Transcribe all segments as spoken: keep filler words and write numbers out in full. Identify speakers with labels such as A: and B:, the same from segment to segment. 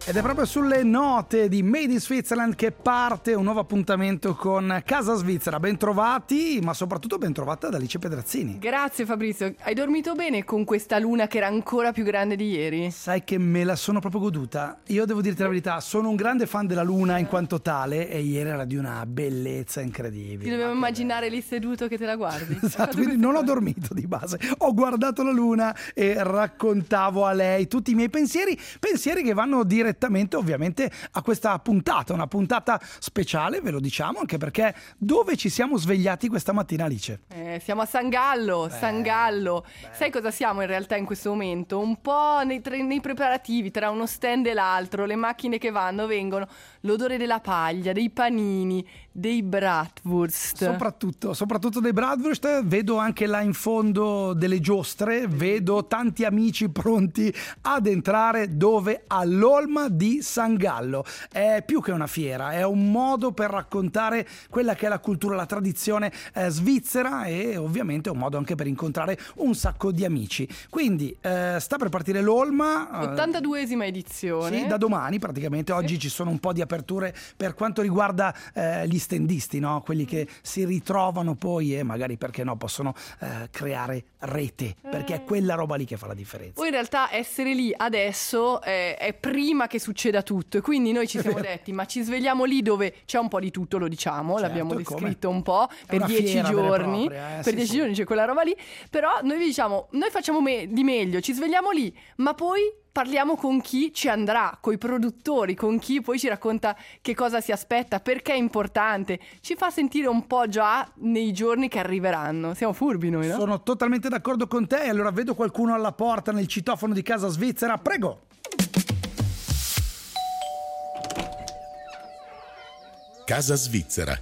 A: Ed è proprio sulle note di Made in Switzerland che parte un nuovo appuntamento con Casa Svizzera. Bentrovati, ma soprattutto bentrovata da Alice Pedrazzini.
B: Grazie Fabrizio, hai dormito bene con questa luna che era ancora più grande di ieri?
A: Sai che me la sono proprio goduta. Io devo dirti la verità, sono un grande fan della luna in quanto tale e ieri era di una bellezza incredibile.
B: Ti dovevo immaginare lì seduto che te la guardi.
A: Esatto, quindi non ho dormito di base, ho guardato la luna e raccontavo a lei tutti i miei pensieri, pensieri che vanno direttamente ovviamente a questa puntata, una puntata speciale, ve lo diciamo, anche perché dove ci siamo svegliati questa mattina, Alice?
B: Eh, siamo a San Gallo, beh, San Gallo. Beh. Sai cosa siamo in realtà in questo momento? Un po' nei, tre, nei preparativi tra uno stand e l'altro, le macchine che vanno, vengono, l'odore della paglia, dei panini, dei bratwurst.
A: Soprattutto, soprattutto dei bratwurst, vedo anche là in fondo delle giostre, vedo tanti amici pronti ad entrare dove? All'Olma di San Gallo. È più che una fiera, è un modo per raccontare quella che è la cultura, la tradizione eh, svizzera e ovviamente un modo anche per incontrare un sacco di amici. Quindi eh, sta per partire l'Olma.
B: ottantaduesima edizione.
A: Sì, da domani praticamente. Oggi sì. Ci sono un po' di aperture per quanto riguarda eh, gli stendisti, no? Quelli che si ritrovano poi e magari, perché no, possono eh, creare rete, perché è quella roba lì che fa la differenza.
B: Poi in realtà essere lì adesso eh, è prima che succeda tutto e quindi noi ci siamo detti ma ci svegliamo lì dove c'è un po' di tutto, lo diciamo, certo, l'abbiamo descritto come? Un po' per dieci giorni propria, eh, per sì, dieci sì. giorni c'è quella roba lì, però noi vi diciamo noi facciamo me- di meglio, ci svegliamo lì ma poi parliamo con chi ci andrà, coi produttori, con chi poi ci racconta che cosa si aspetta, perché è importante, ci fa sentire un po' già nei giorni che arriveranno. Siamo furbi noi, no?
A: Sono totalmente d'accordo con te. Allora vedo qualcuno alla porta nel citofono di Casa Svizzera, prego.
C: Casa Svizzera.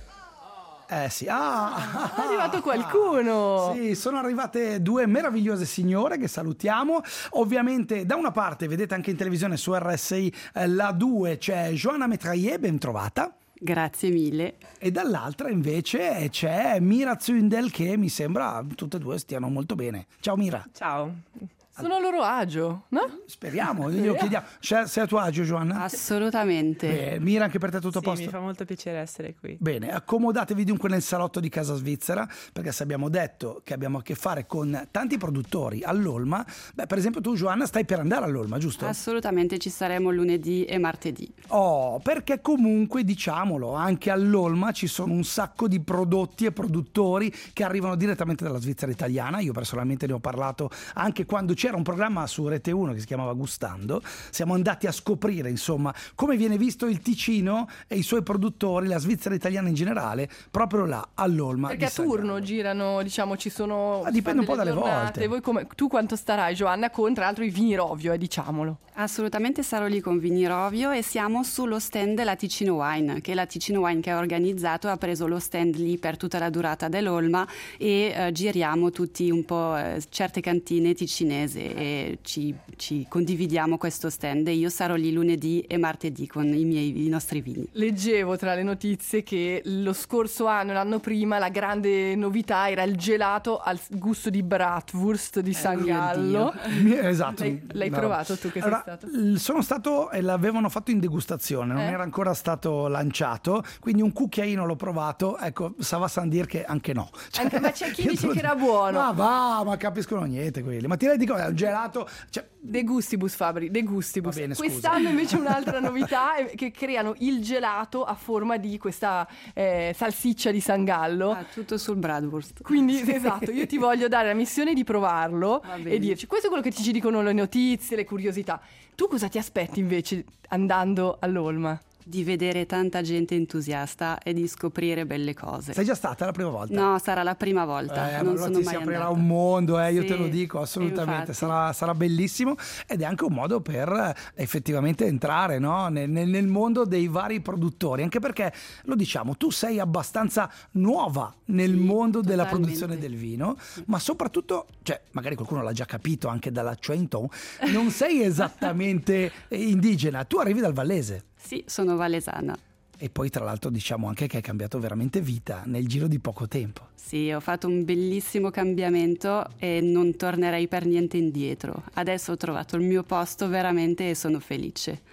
A: Eh sì, ah,
B: è arrivato qualcuno.
A: Sì, sono arrivate due meravigliose signore che salutiamo. Ovviamente da una parte vedete anche in televisione su R S I eh, la due c'è Joanna Metraillé, ben trovata.
D: Grazie mille.
A: E dall'altra invece c'è Mira Zündel che mi sembra tutte e due stiano molto bene. Ciao Mira.
B: Ciao. Sono a loro agio, no?
A: Speriamo, glielo chiediamo. Cioè, sei a tuo agio, Giovanna?
D: Assolutamente.
A: Beh, Mira, anche per te tutto a
E: sì,
A: posto?
E: Mi fa molto piacere essere qui.
A: Bene, accomodatevi dunque nel salotto di Casa Svizzera, perché se abbiamo detto che abbiamo a che fare con tanti produttori all'Olma, beh, per esempio tu, Giovanna, stai per andare all'Olma, giusto?
D: Assolutamente, ci saremo lunedì e martedì.
A: Oh, perché comunque, diciamolo, anche all'Olma ci sono un sacco di prodotti e produttori che arrivano direttamente dalla Svizzera italiana. Io personalmente ne ho parlato anche quando c'era un programma su Rete uno che si chiamava Gustando. Siamo andati a scoprire, insomma, come viene visto il Ticino e i suoi produttori, la Svizzera italiana in generale, proprio là all'Olma.
B: Perché a turno girano, diciamo, ci sono.
A: Ah, dipende un po' dalle
B: giornate.
A: volte.
B: Voi come, tu quanto starai, Giovanna, con tra l'altro i vini Rovio, eh, diciamolo.
D: Assolutamente sarò lì con Vini Rovio e siamo sullo stand della Ticino Wine, che la Ticino Wine che ha organizzato ha preso lo stand lì per tutta la durata dell'Olma e eh, giriamo tutti un po' eh, certe cantine ticinesi e ci, ci condividiamo questo stand e io sarò lì lunedì e martedì con i miei i nostri vini.
B: Leggevo tra le notizie che lo scorso anno, l'anno prima, la grande novità era il gelato al gusto di bratwurst di San Gallo.
A: Esatto.
B: L'hai, l'hai
A: no.
B: provato tu che
A: allora,
B: sei stato?
A: Sono stato e l'avevano fatto in degustazione, non
B: eh?
A: era ancora stato lanciato, quindi un cucchiaino l'ho provato, ecco, Sava San dir che anche no.
B: Cioè, anche, ma c'è chi dice che era buono.
A: Ma va, ma capiscono niente quelli. Ma ti rendi conto, è un gelato... Cioè...
B: De gustibus, Fabri, de gustibus.
A: Va bene, scusa.
B: Quest'anno invece un'altra novità è che creano il gelato a forma di questa eh, salsiccia di San Gallo.
D: Ah, tutto sul bratwurst.
B: Quindi esatto, io ti voglio dare la missione di provarlo e dirci, questo è quello che ci dicono le notizie, le curiosità. Tu cosa ti aspetti invece andando all'Olma?
D: Di vedere tanta gente entusiasta e di scoprire belle cose.
A: Sei già stata la prima volta?
D: No, sarà la prima volta.
A: Eh,
D: non
A: allora
D: sono
A: ti
D: mai
A: si aprirà
D: andata.
A: un mondo, eh, io
D: sì,
A: te lo dico assolutamente. Sarà, sarà bellissimo ed è anche un modo per eh, effettivamente entrare, no? nel, nel, nel mondo dei vari produttori. Anche perché, lo diciamo, tu sei abbastanza nuova nel
D: sì,
A: mondo
D: totalmente.
A: della produzione del vino, ma soprattutto, cioè, magari qualcuno l'ha già capito anche dall'accento, non sei esattamente indigena, tu arrivi dal Vallese.
D: Sì, sono valesana.
A: E poi tra l'altro diciamo anche che hai cambiato veramente vita nel giro di poco tempo.
D: Sì, ho fatto un bellissimo cambiamento e non tornerei per niente indietro. Adesso ho trovato il mio posto veramente e sono felice.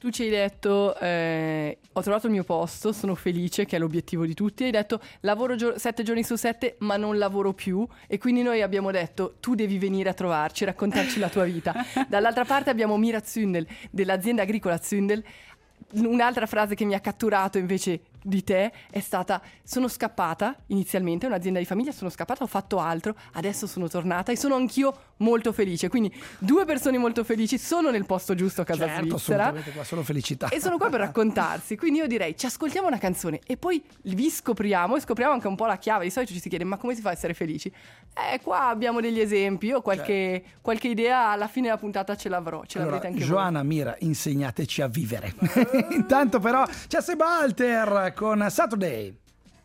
B: Tu ci hai detto eh, ho trovato il mio posto, sono felice, che è l'obiettivo di tutti. Hai detto lavoro gio- sette giorni su sette ma non lavoro più, e quindi noi abbiamo detto tu devi venire a trovarci, raccontarci la tua vita. Dall'altra parte abbiamo Mira Zündel dell'azienda agricola Zündel. Un'altra frase che mi ha catturato invece di te è stata: sono scappata inizialmente, un'azienda di famiglia, sono scappata, ho fatto altro, adesso sono tornata e sono anch'io molto felice. Quindi due persone molto felici, sono nel posto giusto a Casa
A: certo,
B: Svizzera,
A: assolutamente, qua sono felicità
B: e sono qua per raccontarsi. Quindi io direi ci ascoltiamo una canzone e poi vi scopriamo, e scopriamo anche un po' la chiave. Di solito ci si chiede ma come si fa a essere felici? Eh, qua abbiamo degli esempi, io qualche, certo. qualche idea alla fine della puntata ce l'avrò, ce
A: allora,
B: l'avrete anche
A: Joanna,
B: voi.
A: Mira, insegnateci a vivere. Intanto però c'è Sebalter con Saturday.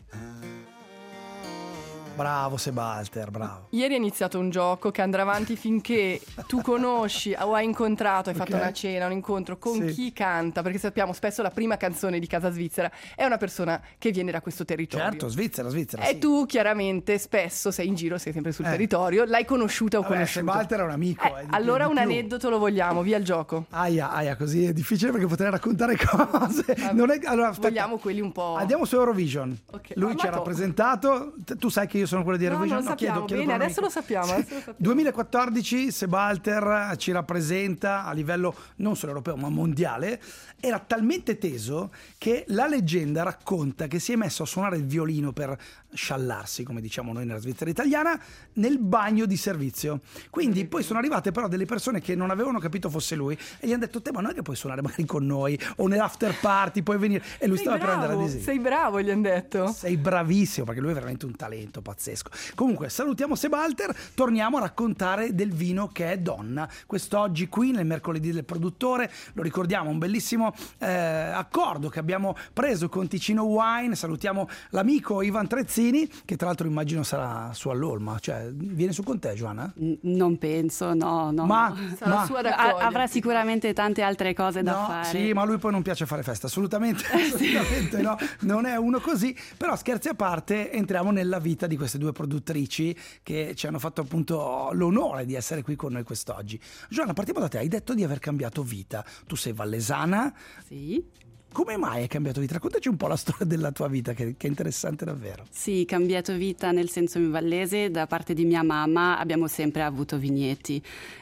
A: Bravo Sebalter, bravo.
B: Ieri è iniziato un gioco che andrà avanti finché tu conosci o hai incontrato, hai okay. fatto una cena, un incontro con sì. chi canta, perché sappiamo spesso la prima canzone di Casa Svizzera è una persona che viene da questo territorio.
A: Certo, Svizzera, Svizzera.
B: E
A: sì.
B: tu chiaramente spesso sei in giro, sei sempre sul eh. territorio, l'hai conosciuta o
A: Vabbè,
B: conosciuto.
A: Sebalter è un amico.
B: Eh,
A: eh,
B: allora
A: più,
B: un
A: più.
B: aneddoto lo vogliamo, via il gioco.
A: Aia, aia, così è difficile perché potrei raccontare cose. Non è, allora,
B: vogliamo quelli un po'.
A: Andiamo su Eurovision. Okay. Lui ci ha rappresentato. Tu sai che io sono quello di Eurovision.
B: No, lo sappiamo, chiedo, chiedo bene, adesso lo, sappiamo, adesso lo sappiamo.
A: duemilaquattordici Sebalter ci rappresenta a livello non solo europeo ma mondiale. Era talmente teso che la leggenda racconta che si è messo a suonare il violino per sciallarsi, come diciamo noi nella Svizzera italiana, nel bagno di servizio. Quindi poi sono arrivate però delle persone che non avevano capito fosse lui e gli hanno detto te ma non è che puoi suonare magari con noi o nell'after party puoi venire, e lui
B: sei
A: stava
B: bravo,
A: per andare a disegno.
B: Sei bravo, gli hanno detto.
A: Sei bravissimo, perché lui è veramente un talento pazzesco. Comunque salutiamo Sebalter, torniamo a raccontare del vino che è Donna quest'oggi qui nel mercoledì del produttore. Lo ricordiamo, un bellissimo eh, accordo che abbiamo preso con Ticino Wine. Salutiamo l'amico Ivan Trezzini, che tra l'altro immagino sarà su all'Olma, cioè viene su con te, Giovanna?
D: N- non penso, no, no.
A: Ma,
B: sarà
A: ma
B: sua
D: a- avrà sicuramente tante altre cose da
A: no,
D: fare.
A: Sì, ma a lui poi non piace fare festa, assolutamente, assolutamente no, non è uno così. Però scherzi a parte, entriamo nella vita di queste due produttrici che ci hanno fatto appunto l'onore di essere qui con noi quest'oggi. Giovanna, partiamo da te, hai detto di aver cambiato vita, tu sei vallesana.
D: Sì.
A: Come mai hai cambiato vita? Raccontaci un po' la storia della tua vita, che, che è interessante davvero.
D: Sì, cambiato vita nel senso in vallese. Da parte di mia mamma abbiamo sempre avuto vigneti.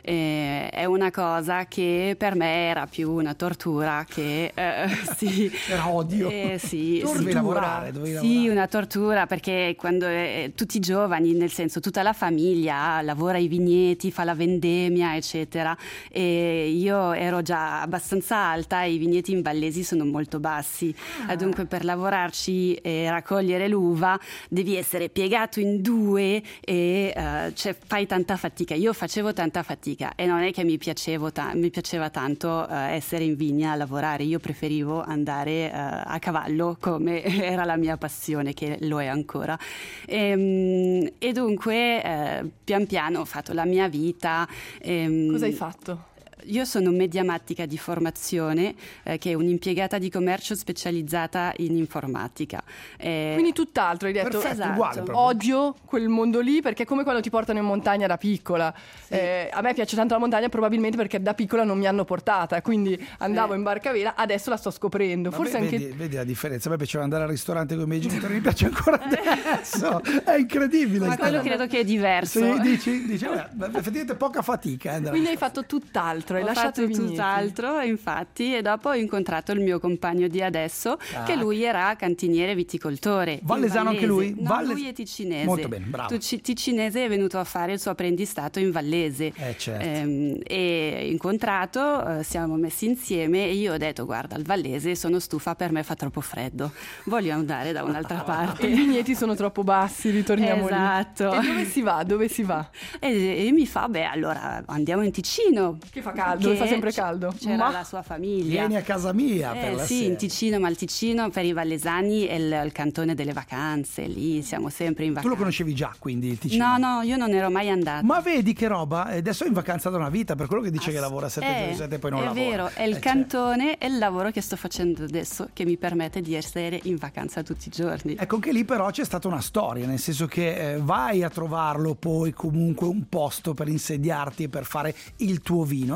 D: E è una cosa che per me era più una tortura che eh, sì.
A: Era odio.
D: Eh, sì,
A: dovevi
D: sì.
A: lavorare, dovevi
D: sì,
A: lavorare.
D: una tortura, perché quando eh, tutti i giovani, nel senso tutta la famiglia lavora ai vigneti, fa la vendemmia, eccetera. E io ero già abbastanza alta e i vigneti in vallesi sono molto bassi, ah. Dunque per lavorarci e raccogliere l'uva devi essere piegato in due e uh, cioè, fai tanta fatica. Io facevo tanta fatica e non è che mi, piacevo ta- mi piaceva tanto uh, essere in vigna a lavorare. Io preferivo andare uh, a cavallo, come era la mia passione, che lo è ancora. E, e dunque uh, pian piano ho fatto la mia vita. E,
B: cosa hai fatto?
D: Io sono mediamatica di formazione, eh, che è un'impiegata di commercio specializzata in informatica. Eh,
B: Quindi tutt'altro, hai detto.
A: Perfetto,
D: esatto.
A: uguale proprio.
B: Odio quel mondo lì, perché è come quando ti portano in montagna da piccola. Sì. Eh, a me piace tanto la montagna probabilmente perché da piccola non mi hanno portata, quindi andavo sì. in barcavela, adesso la sto scoprendo.
A: Ma
B: Forse
A: vedi,
B: anche...
A: vedi la differenza, a me piaceva andare al ristorante con i miei genitori, mi piace ancora adesso, è incredibile.
D: Ma quello credo che è diverso.
A: Sì, dici? dici beh, effettivamente poca fatica. Eh,
B: quindi hai fatto tutt'altro, hai
D: ho
B: lasciato i vigneti.
D: Tutt'altro, infatti, e dopo ho incontrato il mio compagno di adesso, ah. che lui era cantiniere viticoltore.
A: Vallesano anche lui?
D: No,
A: Valles...
D: lui è ticinese.
A: Molto bene, bravo.
D: Tu, ticinese, è venuto a fare il suo apprendistato in Vallese.
A: Eh, certo.
D: Ehm, e incontrato, eh, siamo messi insieme e io ho detto guarda, il Vallese sono stufa, per me fa troppo freddo, voglio andare da un'altra parte.
B: I vigneti sono troppo bassi, ritorniamo
D: esatto.
B: lì. E dove si va? Dove si va?
D: E, e mi fa, beh, allora andiamo in Ticino.
B: Che fa caldo, dove fa sempre caldo.
D: C'era
B: ma...
D: la sua famiglia.
A: Vieni a casa mia
D: eh,
A: per la
D: sì,
A: sera.
D: in Ticino, ma il Ticino per i vallesani è il, il cantone delle vacanze, lì siamo sempre in vacanza.
A: Tu lo conoscevi già quindi il Ticino?
D: No, no, io non ero mai andata.
A: Ma vedi che roba? Adesso è in vacanza da una vita, per quello che dice
D: Ass-
A: che lavora sette giorni su sette e poi non
D: è
A: lavora.
D: È vero, è il
A: eh,
D: cantone certo. È il lavoro che sto facendo adesso che mi permette di essere in vacanza tutti i giorni.
A: Ecco, anche lì però c'è stata una storia, nel senso che eh, vai a trovarlo poi comunque un posto per insediarti e per fare il tuo vino.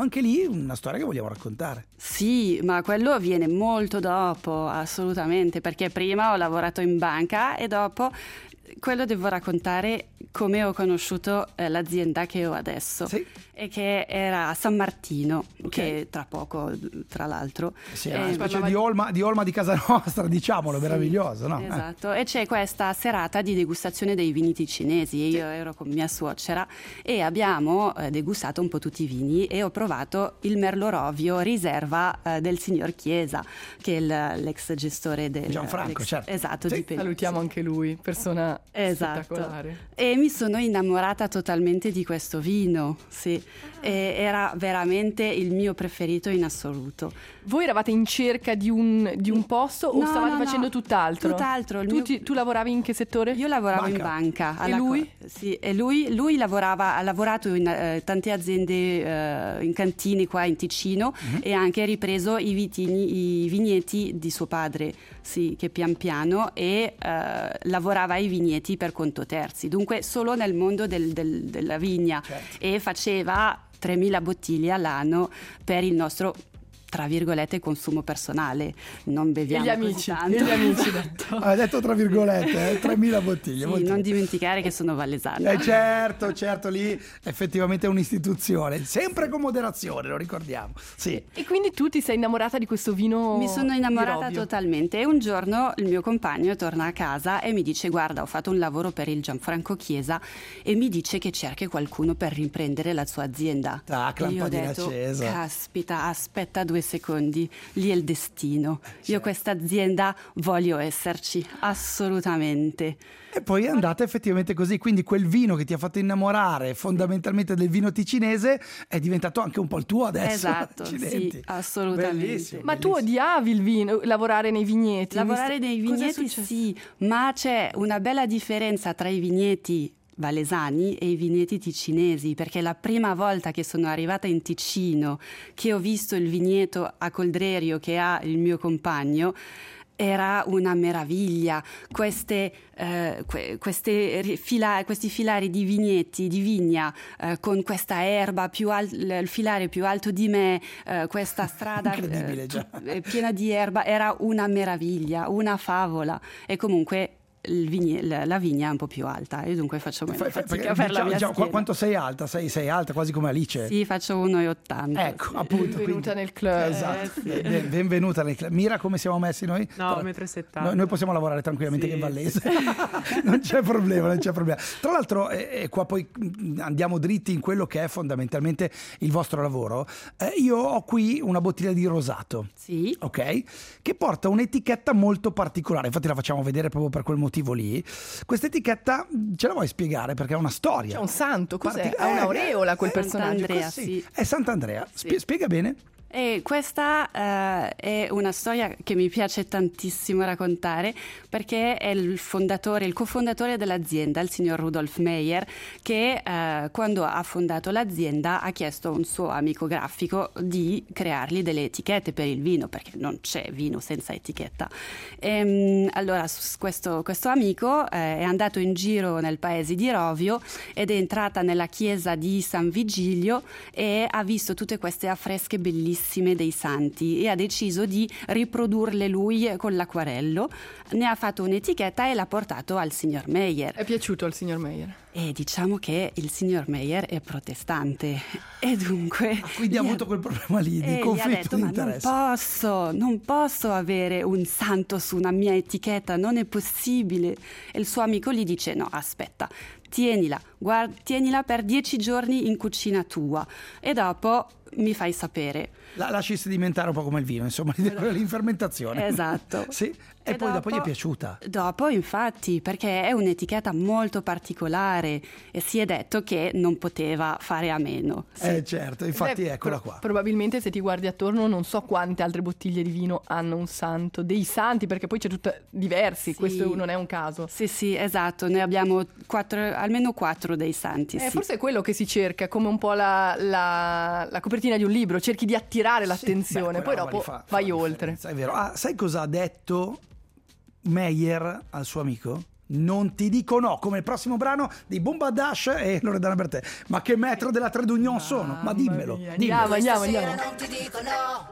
A: anche lì una storia che vogliamo raccontare.
D: Sì, ma quello avviene molto dopo, assolutamente, perché prima ho lavorato in banca e dopo quello devo raccontare come ho conosciuto eh, l'azienda che ho adesso.
A: Sì.
D: E che era a San Martino,
A: okay.
D: che tra poco, tra l'altro.
A: Sì, è una specie di Olma, di Olma di casa nostra, diciamolo, sì, meraviglioso, no?
D: Esatto, eh. E c'è questa serata di degustazione dei vini ticinesi. Io sì. ero con mia suocera e abbiamo eh, degustato un po' tutti i vini e ho provato il Merlot Rovio riserva eh, del signor Chiesa, che è il, l'ex gestore del
A: Gianfranco, certo.
D: Esatto,
A: sì.
D: di Peluzzi.
B: Salutiamo anche lui, persona
D: esatto.
B: spettacolare.
D: E mi sono innamorata totalmente di questo vino, sì. E era veramente il mio preferito in assoluto.
B: Voi eravate in cerca di un, di un posto o
D: no,
B: stavate
D: no,
B: facendo
D: no.
B: tutt'altro?
D: Tutt'altro.
B: Tu,
D: mio...
B: ti, tu lavoravi in che settore?
D: Io lavoravo
A: banca.
D: in banca.
B: E lui?
D: Co- sì, e lui, lui lavorava, ha lavorato in eh, tante aziende, eh, in cantine qua in Ticino, uh-huh. e ha anche ripreso i, vitini, i vigneti di suo padre, sì, che pian piano, e eh, lavorava ai vigneti per conto terzi, dunque solo nel mondo del, del, della vigna,
A: certo.
D: E faceva tremila bottiglie all'anno per il nostro, tra virgolette, consumo personale. Non beviamo
B: e gli amici,
D: tanto.
B: E gli amici
A: ha detto tra virgolette, eh? tremila bottiglie.
D: Sì, non dimenticare che sono valesana.
A: Eh certo, certo, lì effettivamente è un'istituzione, sempre con moderazione, lo ricordiamo. Sì.
B: E quindi tu ti sei innamorata di questo vino?
D: Mi sono innamorata totalmente e un giorno il mio compagno torna a casa e mi dice: guarda, ho fatto un lavoro per il Gianfranco Chiesa e mi dice che cerchi qualcuno per riprendere la sua azienda.
A: Tac,
D: e io ho
A: lampadina
D: detto:
A: accesa.
D: caspita, aspetta due secondi, lì è il destino. Certo. Io questa azienda voglio esserci, assolutamente.
A: E poi è andata effettivamente così, quindi quel vino che ti ha fatto innamorare fondamentalmente del vino ticinese è diventato anche un po' il tuo adesso.
D: Esatto,
A: Accidenti.
D: sì, assolutamente.
A: Bellissimo,
B: Ma
A: bellissimo.
B: tu odiavi il vino, lavorare nei vigneti?
D: Lavorare nei vigneti sì, ma c'è una bella differenza tra i vigneti valesani e i vigneti ticinesi, perché la prima volta che sono arrivata in Ticino, che ho visto il vigneto a Coldrerio che ha il mio compagno, era una meraviglia. Queste, eh, que- queste fila- questi filari di vigneti, di vigna, eh, con questa erba più al- il filare più alto di me, eh, questa strada
A: Incredibile, già.
D: eh, piena di erba, era una meraviglia, una favola. E comunque il vigne- la vigna è un po' più alta e dunque faccio meno
A: Fai-
D: fatica
A: fai-
D: per la
A: diciamo-
D: mia
A: diciamo,
D: schiena.
A: quanto sei alta? Sei, sei alta quasi come Alice?
D: Sì, faccio uno e ottanta.
A: Ecco,
D: sì.
A: appunto.
B: Benvenuta
A: quindi-
B: nel club.
A: Esatto.
D: Eh, sì.
A: Ben- benvenuta nel club. Mira, come siamo messi noi?
E: No, uno e settanta.
A: Noi, noi possiamo lavorare tranquillamente
E: Sì.
A: che in Vallese. Non c'è problema, non c'è problema. Tra l'altro, e eh, qua poi mh, andiamo dritti in quello che è fondamentalmente il vostro lavoro. Eh, io ho qui una bottiglia di rosato.
D: Sì.
A: Ok? Che porta un'etichetta molto particolare. Infatti la facciamo vedere proprio per quel motivo lì. Questa etichetta ce la vuoi spiegare? Perché ha una storia.
B: C'è un santo, cos'è?
A: Parti-
B: Ha
A: eh,
B: un'aureola quel
A: eh,
B: personaggio.
D: Sant'Andrea,
A: Così.
D: sì.
A: È Sant'Andrea. Spie-
D: Sì.
A: Spiega bene.
D: E questa eh, è una storia che mi piace tantissimo raccontare perché è il fondatore, il cofondatore dell'azienda, il signor Rudolf Meyer, che eh, quando ha fondato l'azienda ha chiesto a un suo amico grafico di creargli delle etichette per il vino, perché non c'è vino senza etichetta. E, allora questo, questo amico eh, è andato in giro nel paese di Rovio ed è entrata nella chiesa di San Vigilio e ha visto tutte queste affresche bellissime dei santi e ha deciso di riprodurle lui con l'acquarello. Ne ha fatto un'etichetta e l'ha portato al signor Meyer.
B: È piaciuto al signor Meyer?
D: E diciamo che il signor Meyer è protestante e dunque
A: Ah, quindi ha avuto quel problema lì di
D: e gli ha
A: conflitto
D: detto:
A: di
D: ma non
A: interesse.
D: posso, non posso avere un santo su una mia etichetta, non è possibile. E il suo amico gli dice: no, aspetta, tienila, guarda, tienila per dieci giorni in cucina tua e dopo mi fai sapere.
A: La lasci sedimentare un po' come il vino, insomma, l'infermentazione.
D: Esatto.
A: Sì. E,
D: E
A: poi dopo,
D: dopo
A: gli è piaciuta.
D: Dopo, infatti, perché è un'etichetta molto particolare e si è detto che non poteva fare a meno. Sì.
A: Eh certo, infatti
B: Beh,
A: eccola
B: pro-
A: qua.
B: Probabilmente se ti guardi attorno non so quante altre bottiglie di vino hanno un santo, dei santi, perché poi c'è tutte diversi,
D: Sì.
B: questo non è un caso.
D: Sì, sì, esatto, noi abbiamo quattro, almeno quattro dei santi.
B: Eh,
D: sì.
B: Forse è quello che si cerca, come un po' la, la, la copertina di un libro, cerchi di attirare l'attenzione,
A: Beh,
B: poi
A: quella roba
B: dopo
A: lì fa- fa
B: vai
A: la
B: oltre.
A: differenza, è vero. Ah, sai cosa ha detto Meyer al suo amico? Non ti dico no, come il prossimo brano di Bomba Dash e Loredana Bertè. Ma che metro della Tre d'Union sono? Ma dimmelo,
B: mia,
A: dimmelo.
B: Andiamo, andiamo, andiamo.
E: Non ti dico no.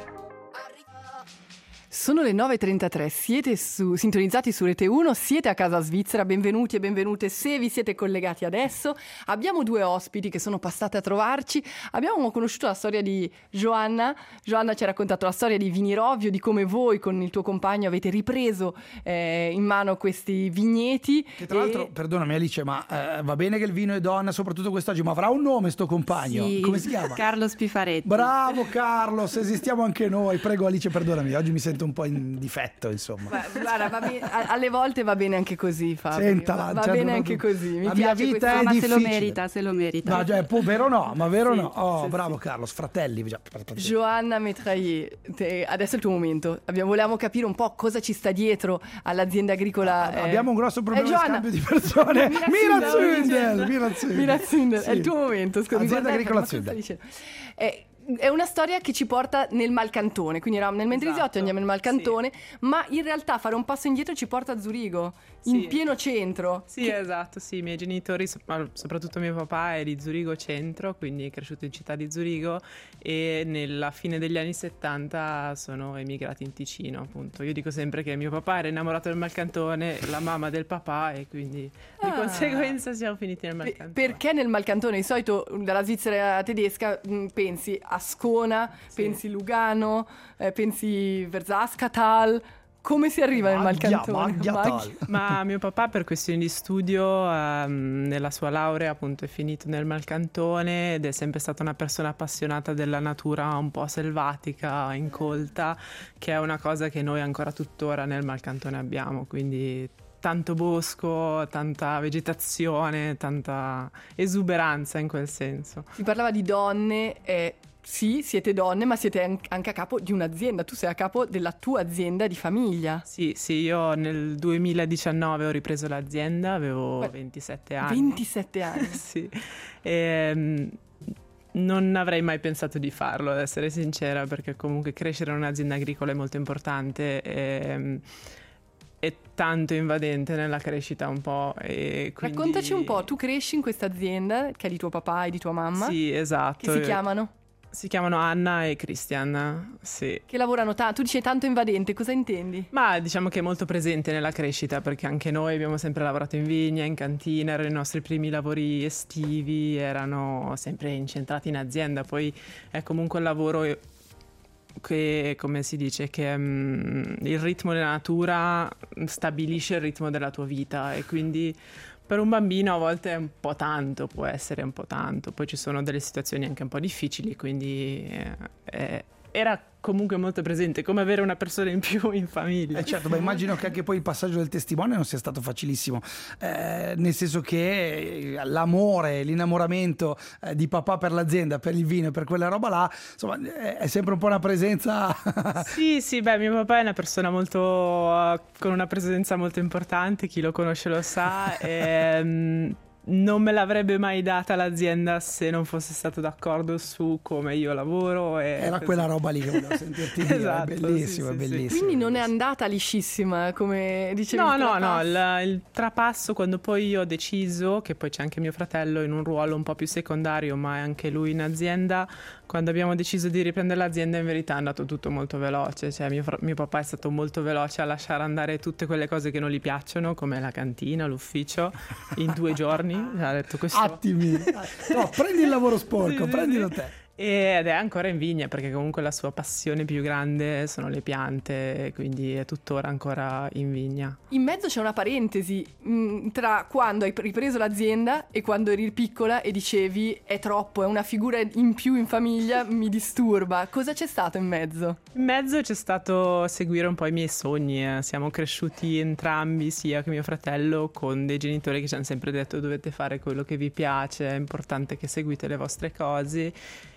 B: Sono le nove e trentatré, siete su, sintonizzati su Rete uno, siete a Casa Svizzera, benvenuti e benvenute se vi siete collegati adesso. Abbiamo due ospiti che sono passate a trovarci, abbiamo conosciuto la storia di Joanna, Joanna ci ha raccontato la storia di Vinirovio, di come voi con il tuo compagno avete ripreso eh, in mano questi vigneti.
A: Che tra e... l'altro, perdonami Alice, ma eh, va bene che il vino è donna, soprattutto quest'oggi, ma avrà un nome sto compagno?
D: Sì,
A: come si chiama?
D: Carlo Spifaretti.
A: Bravo Carlos, esistiamo anche noi, prego Alice perdonami, oggi mi sento un po' in difetto insomma.
B: Beh, guarda, va bene, alle volte va bene anche così Fabio.
A: Sentala,
B: va
A: certo,
B: bene anche così, mi
A: la
B: piace
A: mia vita
B: questo...
A: è
D: ma
A: difficile.
D: se lo merita, se lo merita.
A: No, cioè, pu- vero no, ma vero
B: Sì,
A: no. Oh,
B: sì,
A: bravo
B: sì.
A: Carlos, fratelli. Già.
B: Joanna Metrailler, te- adesso è il tuo momento. Abbiamo, volevamo capire un po' cosa ci sta dietro all'azienda agricola.
A: Ah,
B: eh...
A: abbiamo un grosso problema
B: eh,
A: di scambio di persone. Mira Zundel, Mira Zundel.
B: Mira Zundel,
A: Sì.
B: è il tuo momento. Scusa,
A: Azienda
B: guardate,
A: agricola
B: ma cosa
A: Zundel.
B: stai dicendo? Eh, È una storia che ci porta nel Malcantone, quindi eravamo nel Mendrisiotto,
F: Esatto,
B: andiamo nel Malcantone, sì. Ma in realtà fare un passo indietro ci porta a Zurigo, in
F: Sì.
B: pieno centro.
F: Sì,
B: Che-
F: esatto, sì, i miei genitori, so- ma soprattutto mio papà è di Zurigo centro, quindi è cresciuto in città di Zurigo e nella fine degli anni settanta sono emigrati in Ticino, appunto. Io dico sempre che mio papà era innamorato del Malcantone, la mamma del papà e quindi di
B: Ah.
F: conseguenza siamo finiti nel
B: Pe-
F: Malcantone.
B: Perché nel Malcantone? Di solito dalla Svizzera tedesca mh, pensi Ascona,
F: Sì.
B: pensi Lugano, eh, pensi Verzaskatal. Come si arriva nel
A: Maggia,
B: Malcantone?
A: Maggiatal.
B: Maggia.
F: Ma mio papà per questioni di studio ehm, nella sua laurea appunto è finito nel Malcantone ed è sempre stata una persona appassionata della natura un po' selvatica, incolta, che è una cosa che noi ancora tuttora nel Malcantone abbiamo, quindi tanto bosco, tanta vegetazione, tanta esuberanza in quel senso.
B: Si parlava di donne, eh, sì, siete donne, ma siete an- anche a capo di un'azienda. Tu sei a capo della tua azienda di famiglia.
F: Sì, sì, io nel duemiladiciannove ho ripreso l'azienda, avevo
B: Beh,
F: ventisette anni.
B: ventisette anni.
F: Sì. Ehm, non avrei mai pensato di farlo, ad essere sincera, perché comunque crescere in un'azienda agricola è molto importante e è tanto invadente nella crescita un po'. E quindi...
B: Raccontaci un po', tu cresci in questa azienda che è di tuo papà e di tua mamma.
F: Sì, esatto.
B: Che si chiamano?
F: Si chiamano Anna e Christian, sì.
B: Che lavorano tanto. Tu dici tanto invadente, cosa intendi?
F: Ma diciamo che è molto presente nella crescita perché anche noi abbiamo sempre lavorato in vigna, in cantina, erano i nostri primi lavori estivi, erano sempre incentrati in azienda, poi è comunque un lavoro che, come si dice, che um, il ritmo della natura stabilisce il ritmo della tua vita e quindi per un bambino a volte è un po' tanto, può essere un po' tanto, poi ci sono delle situazioni anche un po' difficili, quindi eh, eh, era comunque molto presente, come avere una persona in più in famiglia.
A: Eh certo, ma immagino che anche poi il passaggio del testimone non sia stato facilissimo, eh, nel senso che l'amore, l'innamoramento eh, di papà per l'azienda, per il vino e per quella roba là, insomma è, è sempre un po' una presenza.
F: Sì, sì, beh, mio papà è una persona molto uh, con una presenza molto importante, chi lo conosce lo sa, e um, non me l'avrebbe mai data l'azienda se non fosse stato d'accordo su come io lavoro. E
A: Era
F: così.
A: quella roba lì che volevo sentirti dire,
F: Esatto,
A: è bellissimo,
F: sì,
A: è
F: sì, sì.
A: bellissimo.
B: Quindi non è andata liscissima, come dicevi.
F: No,
B: il
F: no, no,
B: trapasso.
F: il, il trapasso quando poi io ho deciso, che poi c'è anche mio fratello in un ruolo un po' più secondario, ma è anche lui in azienda, quando abbiamo deciso di riprendere l'azienda in verità è andato tutto molto veloce, cioè mio, fra- mio papà è stato molto veloce a lasciare andare tutte quelle cose che non gli piacciono, come la cantina, l'ufficio, in due giorni, ha detto questo.
A: Attimi, no, prendi il lavoro sporco,
F: Sì, sì,
A: prendilo
F: sì.
A: te.
F: Ed è ancora in vigna perché comunque la sua passione più grande sono le piante, quindi è tuttora ancora in vigna.
B: In mezzo c'è una parentesi mh, tra quando hai ripreso l'azienda e quando eri piccola e dicevi è troppo, è una figura in più in famiglia, mi disturba. Cosa c'è stato in mezzo?
F: In mezzo c'è stato seguire un po' i miei sogni, eh. Siamo cresciuti entrambi, sia che mio fratello, con dei genitori che ci hanno sempre detto dovete fare quello che vi piace, è importante che seguite le vostre cose.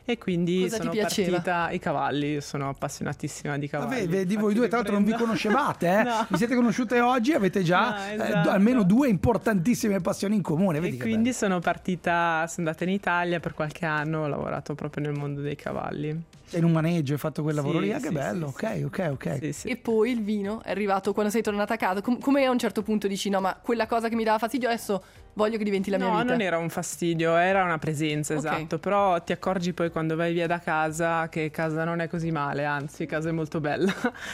F: e quindi
B: Cosa
F: sono
B: ti piaceva?
F: partita i cavalli, sono appassionatissima di cavalli.
A: Vabbè, di voi due tra l'altro non vi conoscevate, eh?
F: No.
A: Vi siete conosciute oggi, avete già
F: No, esatto.
A: eh, almeno due importantissime passioni in comune. Vedi
F: E
A: che
F: quindi
A: bello.
F: sono partita, sono andata in Italia per qualche anno, ho lavorato proprio nel mondo dei cavalli.
A: In un maneggio hai fatto quel lavoro
F: Sì,
A: lì, ah, che
F: sì,
A: bello,
F: sì,
A: ok,
F: sì.
A: ok, ok.
F: Sì, sì.
B: E poi il vino è arrivato quando sei tornata a casa. Com- come a un certo punto dici no, ma quella cosa che mi dava fastidio adesso voglio che diventi la mia
F: No,
B: vita.
F: non era un fastidio, era una presenza,
B: Ok.
F: esatto. Però ti accorgi poi quando vai via da casa che casa non è così male, anzi, casa è molto bella.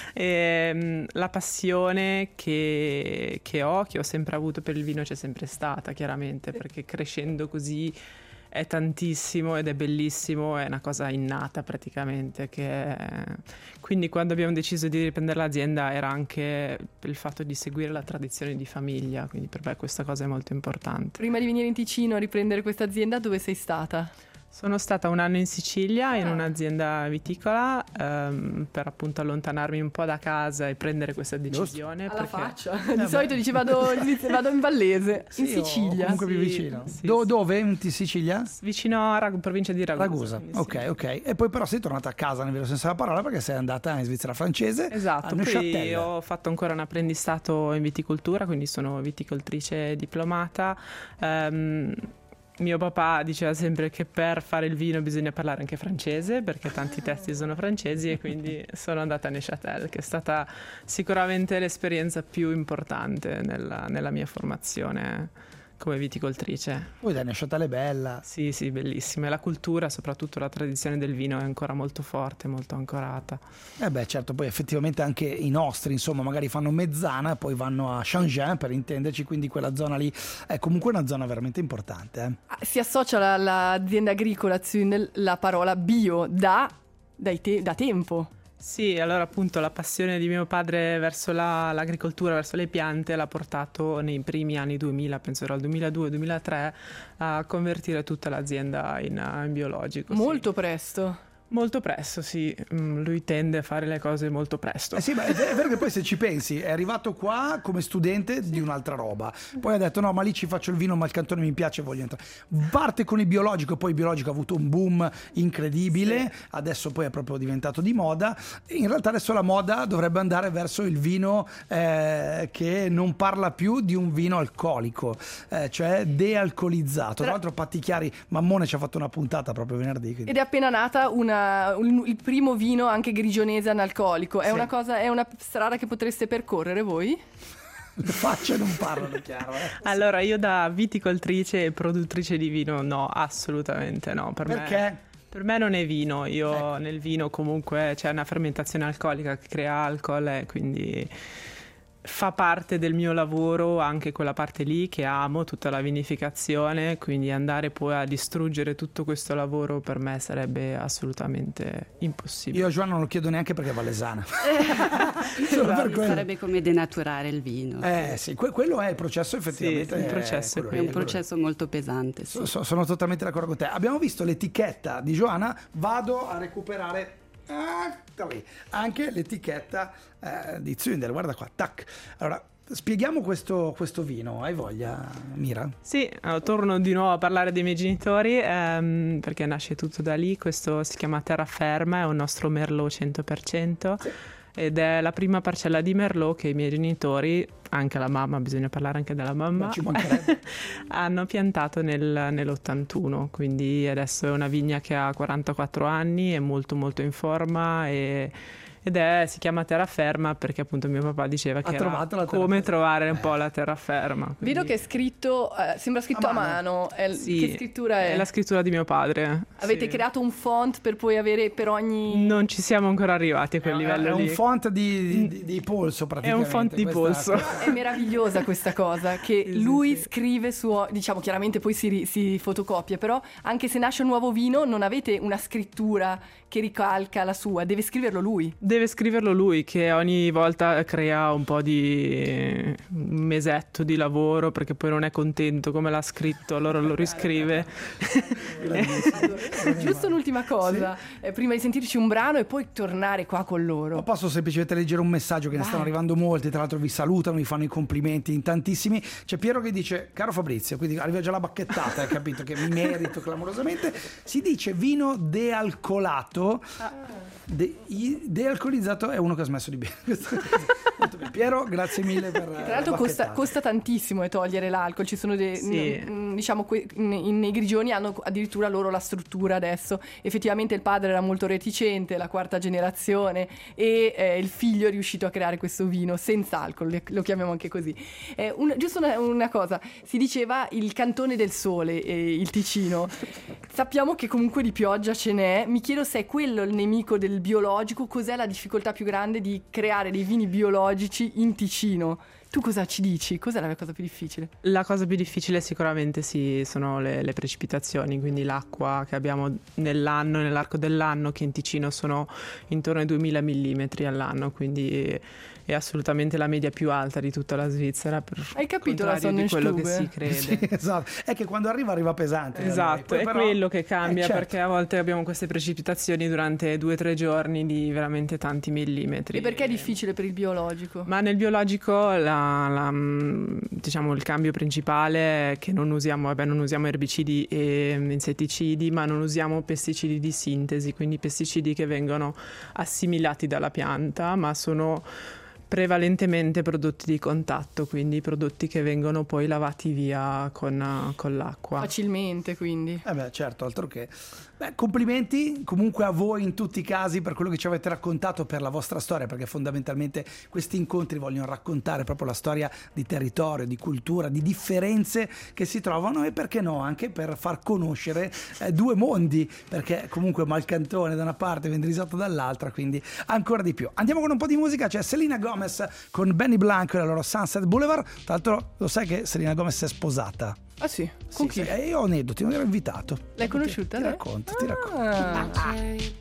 F: E, mh, la passione che, che ho, che ho sempre avuto per il vino c'è sempre stata, chiaramente, perché crescendo così è tantissimo ed è bellissimo, è una cosa innata praticamente. Che è... Quindi quando abbiamo deciso di riprendere l'azienda era anche il fatto di seguire la tradizione di famiglia, quindi per me questa cosa è molto importante.
B: Prima di venire in Ticino a riprendere questa azienda, dove sei stata?
F: Sono stata un anno in Sicilia in
B: Ah.
F: un'azienda viticola ehm, per appunto allontanarmi un po' da casa e prendere questa decisione.
B: Alla
F: perché...
B: faccia. Di solito dici vado, vado in Vallese, in
A: Sì, o
B: Sicilia.
A: comunque più
F: Sì,
A: vicino.
F: sì,
A: Do-
F: sì.
A: Dove? In Sicilia?
F: Vicino a Rag- provincia di Ragusa.
A: Ragusa,
F: quindi
A: ok,
F: sì.
A: ok. E poi però sei tornata a casa nel vero senso della parola perché sei andata in Svizzera francese.
F: Esatto,
A: a
F: poi
A: Neuchâtel.
F: ho fatto ancora un apprendistato in viticoltura, quindi sono viticoltrice diplomata. Ehm, mio papà diceva sempre che per fare il vino bisogna parlare anche francese, perché tanti testi sono francesi, e quindi sono andata a Neuchâtel, che è stata sicuramente l'esperienza più importante nella, nella mia formazione come viticoltrice.
A: Poi dai, Neuchâtel è bella.
F: Sì, sì, bellissima. E la cultura, soprattutto la tradizione del vino, è ancora molto forte, molto ancorata.
A: Eh beh, certo, poi effettivamente anche i nostri, insomma, magari fanno mezzana e poi vanno a Changin, per intenderci, quindi quella zona lì è comunque una zona veramente importante. Eh.
B: Ah, si associa alla- all'azienda agricola Zündel la parola bio da, dai te- da tempo.
F: Sì, allora appunto la passione di mio padre verso la- l'agricoltura, verso le piante, l'ha portato nei primi anni duemila, penso era il duemiladue duemilatré, a convertire tutta l'azienda in, in biologico. sì.
B: Molto presto.
F: Molto presto, sì. Mm, lui tende a fare le cose molto presto.
A: Eh sì, ma è è vero che poi se ci pensi è arrivato qua come studente di un'altra roba, poi ha detto no, ma lì ci faccio il vino, ma il cantone mi piace, voglio entrare. Parte con il biologico, poi il biologico ha avuto un boom incredibile, adesso poi è proprio diventato di moda. In realtà adesso la moda dovrebbe andare verso il vino eh, che non parla più di un vino alcolico, eh, cioè dealcolizzato. Tra l'altro Patti Chiari Mammone ci ha fatto una puntata proprio venerdì. quindi-
B: Ed è appena nata una, un- il primo vino anche grigionese analcolico. È
A: Sì.
B: una cosa, è una strada che potreste percorrere voi?
A: Le facce non parlano chiaro. Eh.
F: Allora, io da viticoltrice e produttrice di vino no, assolutamente no. Per me-
A: Perché?
F: Per me non è vino, io
A: Ecco.
F: nel vino comunque c'è una fermentazione alcolica che crea alcol e quindi fa parte del mio lavoro anche quella parte lì che amo, tutta la vinificazione, quindi andare poi a distruggere tutto questo lavoro per me sarebbe assolutamente impossibile.
A: Io a Giovanna non lo chiedo neanche perché è valesana. Solo per quello.
D: Sarebbe come denaturare il vino.
A: Eh sì, que- quello è il processo effettivamente.
F: Sì, il processo è
A: quello
D: È
A: lì,
D: un
A: quello
D: processo molto pesante.
A: lì.
D: Sì.
A: So- so- sono totalmente d'accordo con te. Abbiamo visto l'etichetta di Giovanna, vado a recuperare ah, da lì. anche l'etichetta eh, di Zündel, guarda qua, tac. Allora, spieghiamo questo, questo vino, hai voglia Mira?
F: Sì, allora, torno di nuovo a parlare dei miei genitori ehm, perché nasce tutto da lì. Questo si chiama Terraferma, è un nostro Merlot cento per cento.
A: Sì.
F: Ed è la prima parcella di Merlot che i miei genitori, anche la mamma, bisogna parlare anche della mamma,
A: Non ci mancherebbe.
F: hanno piantato nel, nell'ottantuno, quindi adesso è una vigna che ha quarantaquattro anni, è molto molto in forma e, ed è, si chiama terraferma perché appunto mio papà diceva che era
A: trovato la
F: come
A: terraferma.
F: trovare un po' la terraferma. quindi-
B: Vedo che è scritto, eh, sembra scritto
A: A
B: a
A: mano.
B: mano. È-
F: Sì,
B: che scrittura è?
F: è la scrittura di mio padre.
B: Avete
F: sì.
B: creato un font per poi avere per ogni...
F: Non ci siamo ancora arrivati a quel
A: È,
F: livello
A: è un
F: lì.
A: font di, di- di- di polso
F: È
A: praticamente.
F: un font di
A: Questa-
F: polso.
B: È meravigliosa questa cosa, che
F: Sì,
B: lui
F: sì, sì.
B: scrive su, diciamo chiaramente poi si, ri- si fotocopia, però anche se nasce un nuovo vino non avete una scrittura che ricalca la sua, deve scriverlo lui.
F: Deve deve scriverlo lui, che ogni volta crea un po' di un mesetto di lavoro perché poi non è contento come l'ha scritto, allora lo riscrive.
B: Giusto un'ultima cosa, sì? eh, prima di sentirci un brano e poi tornare qua con loro.
A: Ma posso semplicemente leggere un messaggio che ne stanno arrivando molti, tra l'altro vi salutano, vi fanno i complimenti in tantissimi. C'è Piero che dice: caro Fabrizio, quindi arriva già la bacchettata, hai capito che mi merito clamorosamente. Si dice vino dealcolato. Ah. De- dealcolizzato è uno che ha smesso di bere. Piero, grazie mille per
B: tra l'altro costa, costa tantissimo eh, togliere l'alcol. Ci sono dei sì. n- diciamo que- n- nei grigioni hanno addirittura loro la struttura adesso. Effettivamente il padre era molto reticente, la quarta generazione, e eh, il figlio è riuscito a creare questo vino senza alcol, lo chiamiamo anche così. Eh, un, giusto una, una cosa, si diceva il cantone del sole, eh, il Ticino. Sappiamo che comunque di pioggia ce n'è. Mi chiedo se è quello il nemico del biologico. Cos'è la difficoltà più grande di creare dei vini biologici in Ticino? Tu cosa ci dici? Cos'è la cosa più difficile?
F: La cosa più difficile sicuramente sì, sono le, le precipitazioni, quindi l'acqua che abbiamo nell'anno, nell'arco dell'anno, che in Ticino sono intorno ai duemila millimetri all'anno, quindi è assolutamente la media più alta di tutta la Svizzera. Per
B: Hai capito la
F: di quello che si crede.
A: Sì, esatto. È che quando arriva arriva pesante.
F: Esatto, è
A: però...
F: quello che cambia,
A: eh, certo.
F: perché a volte abbiamo queste precipitazioni durante due o tre giorni di veramente tanti millimetri.
B: E perché è difficile per il biologico?
F: Ma nel biologico la, la, diciamo il cambio principale è che non usiamo, vabbè, non usiamo erbicidi e insetticidi, ma non usiamo pesticidi di sintesi, quindi pesticidi che vengono assimilati dalla pianta, ma sono prevalentemente prodotti di contatto, quindi prodotti che vengono poi lavati via con, con l'acqua.
B: Facilmente, quindi.
A: Eh beh, certo, altro che. Beh, complimenti comunque a voi in tutti i casi per quello che ci avete raccontato, per la vostra storia, perché fondamentalmente questi incontri vogliono raccontare proprio la storia di territorio, di cultura, di differenze che si trovano, e perché no anche per far conoscere eh, due mondi, perché comunque Malcantone da una parte e Vendrisato dall'altra, quindi ancora di più. Andiamo con un po' di musica, c'è Selena Gomez con Benny Blanco e la loro Sunset Boulevard. Tra l'altro lo sai che Selena Gomez è sposata?
B: Ah sì? Con
A: sì,
B: chi?
A: Sì, io ho aneddoti, non ero invitato.
B: L'hai conosciuta?
A: Ti, ti
B: lei?
A: racconto, ti racconto.
B: Ah.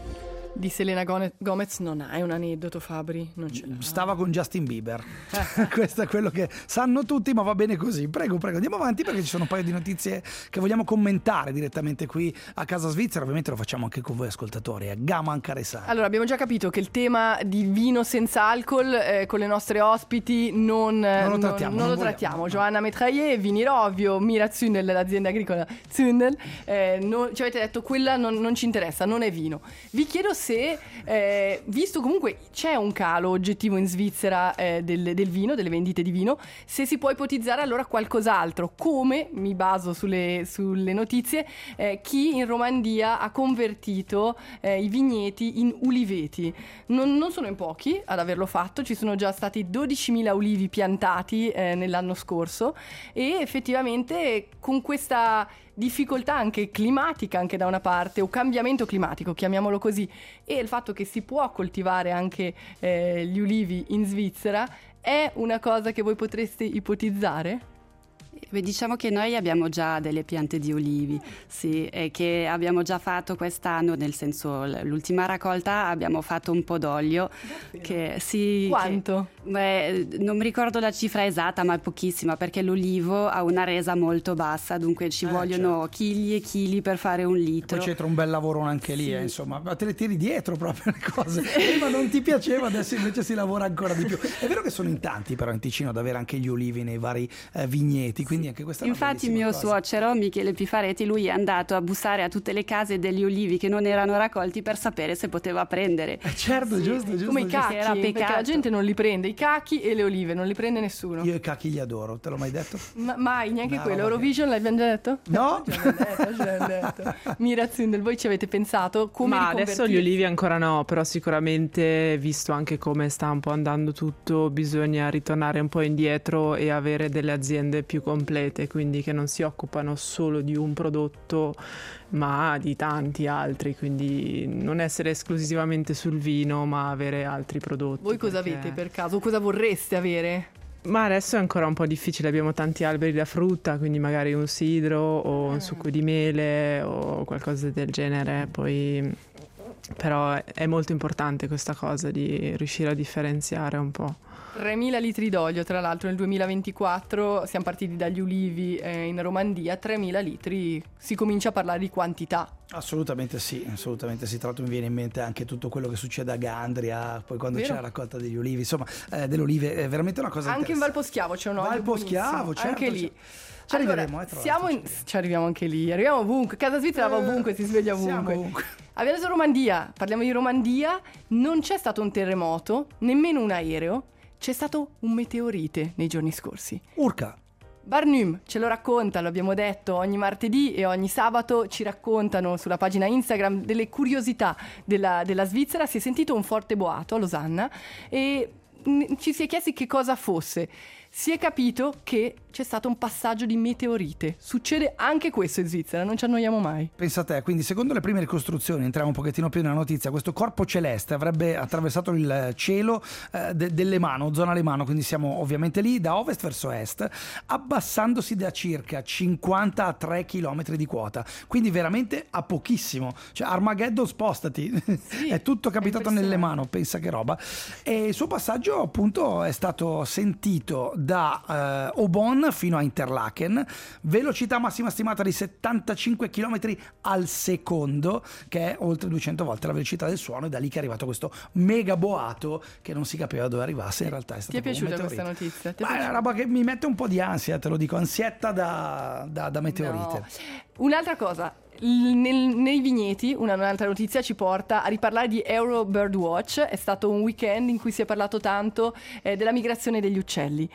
B: Di Selena Gomez non hai un aneddoto, Fabri? Non ce l'ha.
A: Stava con Justin Bieber. Questo è quello che sanno tutti, ma va bene così. Prego, prego, andiamo avanti, perché ci sono un paio di notizie che vogliamo commentare direttamente qui a Casa Svizzera. Ovviamente lo facciamo anche con voi ascoltatori, a Gaman Caresai.
B: Allora, abbiamo già capito che il tema di vino senza alcol eh, con le nostre ospiti non,
A: non lo trattiamo.
B: Non, non
A: non
B: lo trattiamo. Giovanna Metraie, Vini Rovio, Mira Zündel, l'azienda agricola Zündel. Eh, non, ci avete detto quella non, non ci interessa, non è vino. Vi chiedo se... Eh, Eh, visto comunque c'è un calo oggettivo in Svizzera eh, del, del vino, delle vendite di vino, se si può ipotizzare allora qualcos'altro, come, mi baso sulle, sulle notizie, eh, chi in Romandia ha convertito eh, i vigneti in uliveti. Non, non sono in pochi ad averlo fatto, ci sono già stati dodicimila ulivi piantati eh, nell'anno scorso, e effettivamente con questa difficoltà anche climatica, anche da una parte, o cambiamento climatico, chiamiamolo così, e il fatto che si può coltivare anche eh, gli ulivi in Svizzera, è una cosa che voi potreste ipotizzare?
D: Beh, diciamo che noi abbiamo già delle piante di olivi, sì, e che abbiamo già fatto quest'anno, nel senso l'ultima raccolta abbiamo fatto un po' d'olio. Che, sì,
B: quanto?
D: Che, beh, non mi ricordo la cifra esatta, ma è pochissima, perché l'olivo ha una resa molto bassa, dunque ci eh, vogliono certo. chili e chili per fare un litro.
A: E poi c'entra un bel lavoro anche lì, sì. eh, insomma, ma te le tiri dietro proprio le cose. Prima non ti piaceva, adesso invece si lavora ancora di più. È vero che sono in tanti però in Ticino ad avere anche gli olivi nei vari eh, vigneti, quindi anche questa è una
D: Infatti mio
A: cosa.
D: suocero Michele Pifaretti, lui è andato a bussare a tutte le case degli olivi che non erano raccolti per sapere se poteva prendere.
A: Eh certo, sì. giusto, giusto.
B: Come i cacchi,
D: era
B: perché la gente non li prende, i cacchi e le olive, non li prende nessuno.
A: Io i cacchi li adoro, te l'ho mai detto?
B: Ma, mai, neanche
A: no,
B: quello.
A: vabbè.
B: Eurovision l'abbiamo già detto?
A: No.
B: Ce l'abbiamo detto, ce l'abbiamo detto. Mira Zündel, voi ci avete pensato? Come
F: Ma adesso gli olivi ancora no, però sicuramente, visto anche come sta un po' andando tutto, bisogna ritornare un po' indietro e avere delle aziende più complete, quindi che non si occupano solo di un prodotto ma di tanti altri, quindi non essere esclusivamente sul vino ma avere altri prodotti.
B: Voi cosa
F: perché...
B: avete per caso? Cosa vorreste avere?
F: Ma adesso è ancora un po' difficile, abbiamo tanti alberi da frutta, quindi magari un sidro o un succo di mele o qualcosa del genere, poi però è molto importante questa cosa di riuscire a differenziare un po'.
B: tremila litri d'olio, tra l'altro nel duemilaventiquattro siamo partiti dagli ulivi eh, in Romandia, tremila litri, si comincia a parlare di quantità.
A: Assolutamente sì, assolutamente sì. Tra l'altro mi viene in mente anche tutto quello che succede a Gandria, poi quando Vero? c'è la raccolta degli ulivi, insomma, eh, delle olive, è veramente una cosa
B: anche in Valposchiavo c'è un olio
A: Valposchiavo, certo,
B: anche lì.
A: Ci
B: allora,
A: arriveremo, eh,
B: siamo in... ci arriviamo anche lì, arriviamo ovunque, Casa Svizzera va ovunque, si sveglia ovunque.
A: ovunque.
B: Abbiamo detto Romandia, parliamo di Romandia, non c'è stato un terremoto, nemmeno un aereo, c'è stato un meteorite nei giorni scorsi.
A: Urca!
B: Barnum ce lo racconta, lo abbiamo detto, ogni martedì e ogni sabato ci raccontano sulla pagina Instagram delle curiosità della, della Svizzera. Si è sentito un forte boato a Losanna e mh, ci si è chiesti che cosa fosse. Si è capito che c'è stato un passaggio di meteorite. Succede anche questo in Svizzera, non ci annoiamo mai.
A: Pensa a te, quindi secondo le prime ricostruzioni, entriamo un pochettino più nella notizia, questo corpo celeste avrebbe attraversato il cielo eh, de- delle Mano, zona Lemano, quindi siamo ovviamente lì da ovest verso est, abbassandosi da circa cinquanta a tre chilometri di quota, quindi veramente a pochissimo. Cioè Armageddon, spostati, sì, è tutto capitato nelle Mano, pensa che roba. E il suo passaggio appunto è stato sentito da uh, Obon fino a Interlaken, velocità massima stimata di settantacinque chilometri al secondo, che è oltre duecento volte la velocità del suono, e da lì che è arrivato questo mega boato che non si capiva dove arrivasse, in realtà è stato.
B: Ti è piaciuta questa notizia?
A: Ma è una roba che mi mette un po' di ansia, te lo dico, ansietta da, da, da meteorite.
B: No. Un'altra cosa, Nel, nei vigneti, una, un'altra notizia ci porta a riparlare di Euro Birdwatch. È stato un weekend in cui si è parlato tanto eh, della migrazione degli uccelli.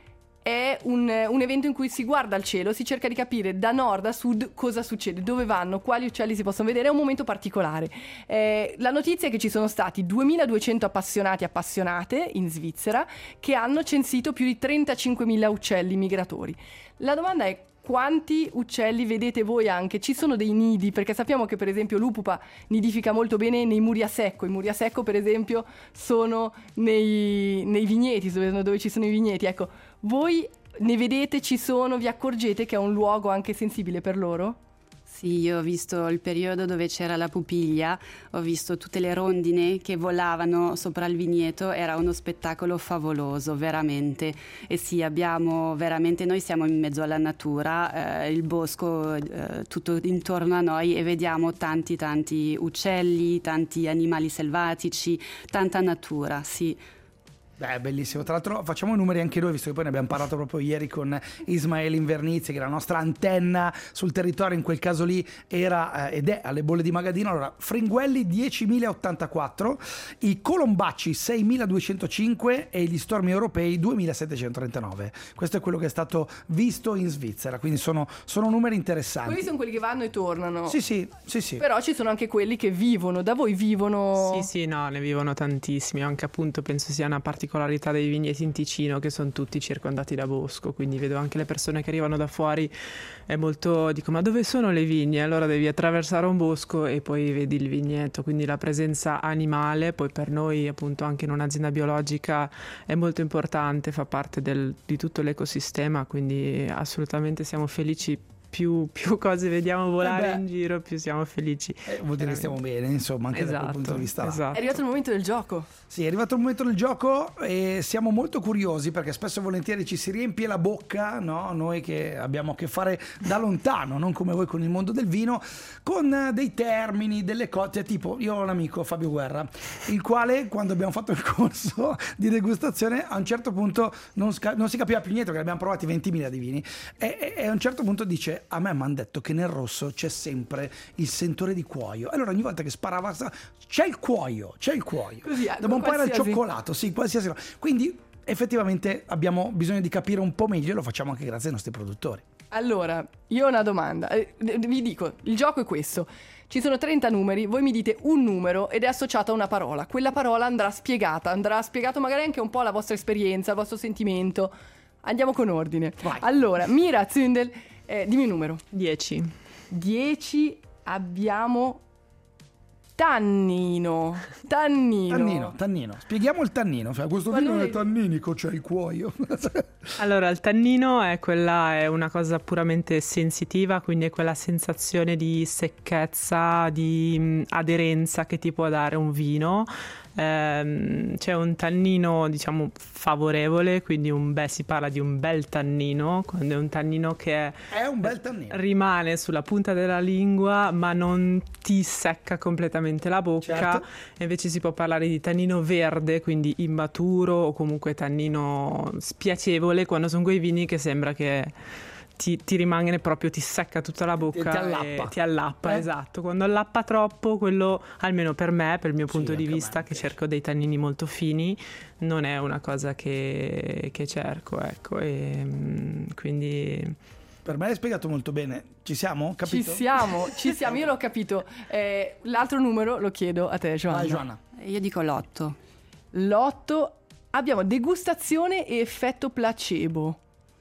B: È un, un evento in cui si guarda al cielo, si cerca di capire da nord a sud cosa succede, dove vanno, quali uccelli si possono vedere. È un momento particolare. Eh, la notizia è che ci sono stati duemiladuecento appassionati e appassionate in Svizzera che hanno censito più di trentacinquemila uccelli migratori. La domanda è: quanti uccelli vedete voi anche? Ci sono dei nidi? Perché sappiamo che per esempio l'upupa nidifica molto bene nei muri a secco. I muri a secco per esempio sono nei, nei vigneti, dove, dove ci sono i vigneti. Ecco, voi ne vedete, ci sono, vi accorgete che è un luogo anche sensibile per loro?
D: Sì, io ho visto il periodo dove c'era la pupiglia, ho visto tutte le rondine che volavano sopra il vigneto, era uno spettacolo favoloso, veramente. E sì, abbiamo veramente, noi siamo in mezzo alla natura, eh, il bosco eh, tutto intorno a noi, e vediamo tanti tanti uccelli, tanti animali selvatici, tanta natura, sì.
A: Beh, bellissimo. Tra l'altro facciamo i numeri anche noi, visto che poi ne abbiamo parlato proprio ieri con Ismael Invernizzi, che la nostra antenna sul territorio in quel caso lì era eh, ed è alle Bolle di Magadino. Allora, Fringuelli diecimila ottantaquattro, i Colombacci seimiladuecentocinque e gli stormi europei duemilasettecentotrentanove. Questo è quello che è stato visto in Svizzera, quindi sono, sono numeri interessanti.
B: Quelli sono quelli che vanno e tornano.
A: Sì, sì, sì, sì.
B: Però ci sono anche quelli che vivono, da voi vivono...
F: Sì, sì, no, ne vivono tantissimi, anche appunto penso sia una particolarità dei vigneti in Ticino, che sono tutti circondati da bosco, quindi vedo anche le persone che arrivano da fuori, è molto, dico, ma dove sono le vigne? Allora devi attraversare un bosco e poi vedi il vigneto, quindi la presenza animale poi per noi appunto anche in un'azienda biologica è molto importante, fa parte del, di tutto l'ecosistema, quindi assolutamente siamo felici. Più, più cose vediamo volare eh in giro, più siamo felici.
A: Eh, vuol dire che stiamo bene, insomma, anche
F: esatto,
A: da quel punto di vista.
F: Esatto.
B: È arrivato il momento del gioco.
A: Sì, è arrivato il momento del gioco e siamo molto curiosi, perché spesso e volentieri ci si riempie la bocca, no? Noi che abbiamo a che fare da lontano, non come voi con il mondo del vino, con dei termini, delle cose, tipo io ho un amico, Fabio Guerra, il quale quando abbiamo fatto il corso di degustazione a un certo punto non, sca- non si capiva più niente, perché abbiamo provati ventimila di vini e, e, e a un certo punto dice: a me mi hanno detto che nel rosso c'è sempre il sentore di cuoio. Allora ogni volta che sparava c'è il cuoio, c'è il cuoio.
B: Così,
A: dopo un po' era il cioccolato, sì, qualsiasi. Quindi effettivamente abbiamo bisogno di capire un po' meglio, e lo facciamo anche grazie ai nostri produttori.
B: Allora, io ho una domanda. Eh, vi dico, il gioco è questo. Ci sono trenta numeri, voi mi dite un numero ed è associato a una parola. Quella parola andrà spiegata, andrà spiegato magari anche un po' la vostra esperienza, il vostro sentimento. Andiamo con ordine.
A: Vai.
B: Allora, Mira Zündel, eh, dimmi un numero.
F: dieci.
B: dieci, abbiamo Tannino, tannino.
A: Tannino, tannino. Spieghiamo il tannino. Cioè, questo vino è tanninico, c'è il cuoio.
F: Allora, il tannino è quella è una cosa puramente sensitiva, quindi è quella sensazione di secchezza, di mh, aderenza che ti può dare un vino. Ehm, c'è un tannino, diciamo, favorevole, quindi un beh, si parla di un bel tannino, quando è un tannino che è,
A: è un bel tannino.
F: Rimane sulla punta della lingua, ma non ti secca completamente la bocca.
A: Certo.
F: E invece si può parlare di tannino verde, quindi immaturo, o comunque tannino spiacevole, quando sono quei vini che sembra che Ti, ti rimane proprio, ti secca tutta la bocca,
A: ti allappa,
F: e ti allappa,
A: eh?
F: esatto. Quando allappa troppo, quello, almeno per me, per il mio punto
A: sì,
F: di vista, che cerco dei tannini molto fini, non è una cosa che, che cerco, ecco. E quindi
A: per me l'hai spiegato molto bene. Ci siamo? Capito?
B: Ci siamo, ci siamo, io l'ho capito. Eh, l'altro numero lo chiedo a te, Giovanna.
A: Vai, Giovanna.
D: Io dico l'otto.
B: L'otto, abbiamo degustazione e effetto placebo.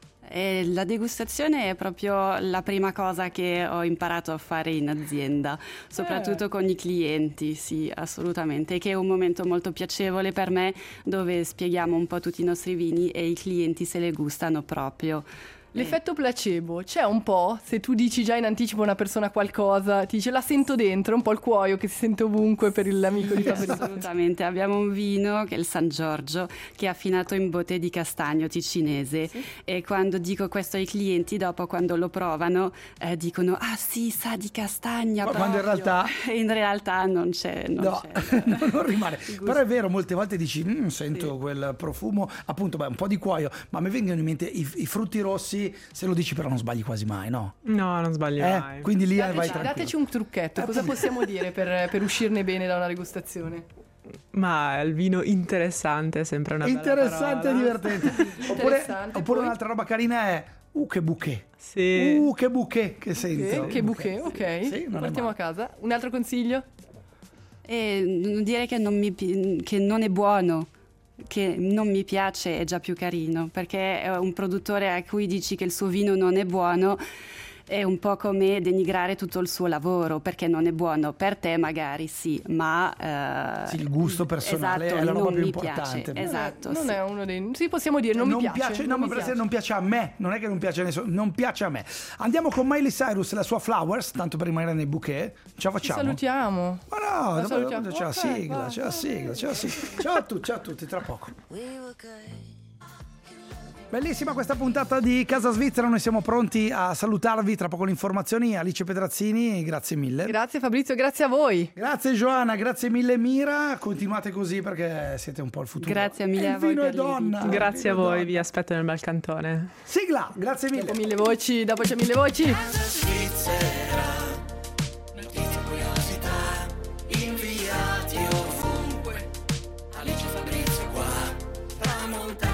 D: E la degustazione è proprio la prima cosa che ho imparato a fare in azienda, soprattutto
B: eh.
D: con i clienti, sì, assolutamente, che è un momento molto piacevole per me, dove spieghiamo un po' tutti i nostri vini e i clienti se le gustano proprio.
B: L'effetto placebo c'è un po', se tu dici già in anticipo a una persona qualcosa, ti dice la sento dentro, un po' il cuoio che si sente ovunque per l'amico di Fabrizio.
D: Assolutamente, abbiamo un vino che è il San Giorgio, che è affinato in botte di castagno ticinese, sì. E quando dico questo ai clienti, dopo quando lo provano eh, dicono ah sì, sa di castagna,
A: ma quando in realtà
D: in realtà non c'è, non,
A: no,
D: c'è.
A: non rimane. Però è vero, molte volte dici mm, sento sì. quel profumo, appunto, beh, un po' di cuoio, ma mi vengono in mente i, i frutti rossi. Se lo dici però non sbagli quasi mai, no?
F: No, non sbaglio
A: eh,
F: mai.
A: Quindi lì
B: dateci,
A: vai tranquillo.
B: Dateci un trucchetto, cosa possiamo dire per, per uscirne bene da una degustazione?
F: Ma il vino interessante è sempre una
A: interessante
F: bella
A: e divertente. Oppure, oppure un'altra roba carina è uh che bouquet.
F: Sì.
A: Uh che bouquet che sento.
B: Che bouquet, ok.
A: Sì, non
B: portiamo a casa. Un altro consiglio?
D: E dire che non, mi, che non è buono, che non mi piace, è già più carino, perché è un produttore a cui dici che il suo vino non è buono è un po' come denigrare tutto il suo lavoro, perché non è buono per te magari sì, ma eh,
A: sì, il gusto personale
D: esatto,
A: è la roba
D: non
A: più
D: mi
A: importante.
D: Piace, esatto,
B: non
D: sì.
B: è uno dei sì, possiamo dire non,
A: non
B: mi piace,
A: piace
B: non
A: no,
B: mi
A: ma
B: piace.
A: non piace a me, non è che non piace a nessuno, non piace a me. Andiamo con Miley Cyrus e la sua Flowers, tanto per rimanere nei bouquet. Ce la facciamo?
B: Ci salutiamo.
A: Ma no,
B: La
A: dopo,
B: salutiamo.
A: dopo c'è la
B: Okay,
A: sigla,
B: va,
A: c'è la sigla, c'è la sigla. Ciao a tutti, ciao a tutti, tra poco. Bellissima questa puntata di Casa Svizzera, noi siamo pronti a salutarvi, tra poco le informazioni. Alice Pedrazzini, grazie mille.
B: Grazie Fabrizio, grazie a voi.
A: Grazie Giovanna, grazie mille Mira, continuate così perché siete un po' il futuro.
D: Grazie mille
A: e
D: a voi
A: vino
D: per
A: e donna.
F: Grazie a voi,
A: donna.
F: vi aspetto nel balcantone.
A: Sigla, grazie mille.
B: Dopo mille voci, dopo c'è mille voci.
E: Svizzera, notizie, curiosità, inviati ovunque. Alice Fabrizio qua, tramontana.